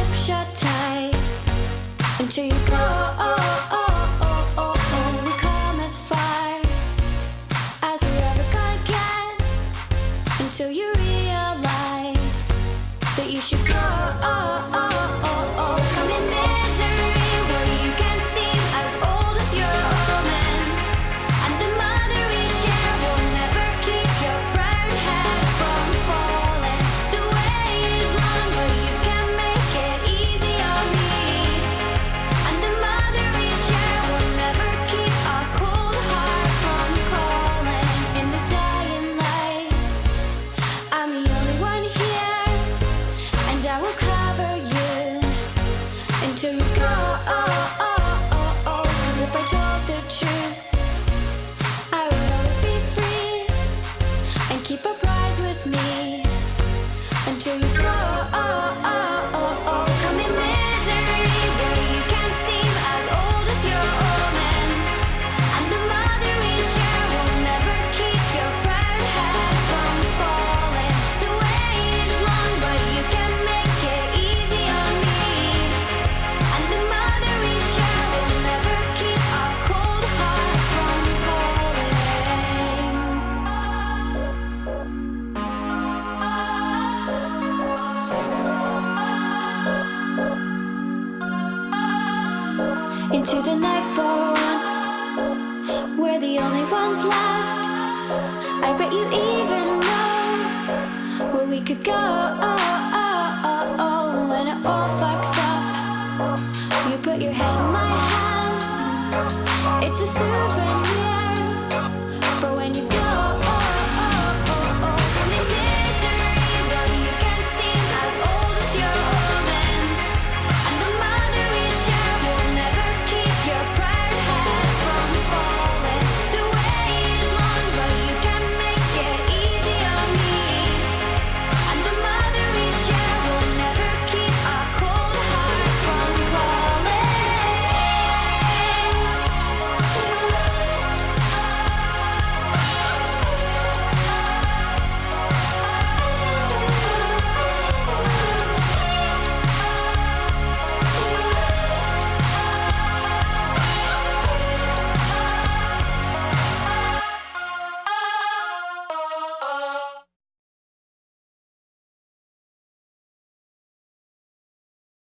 lips shut tight until you go. We come as far as we're ever gonna get until you realize that you should go. Come in misery where you can seem as old as your omens, and the mother we share will never keep your proud head from falling. The way is long, but you can make it easy on me, and the mother we share will never keep our cold heart from calling. In the dying light, I'm the only one here, and I will cover you until you go. 'Cause if I told the truth, I would always be free and keep a prize with me until you go. Come in misery where you can seem as old as your omens, and the mother we share will never keep your proud head from falling. The way is long, but you can make it easy on me, and the mother we share will never keep our cold heart from falling. Into the night for once, we're the only ones left. I bet you even know where we could go.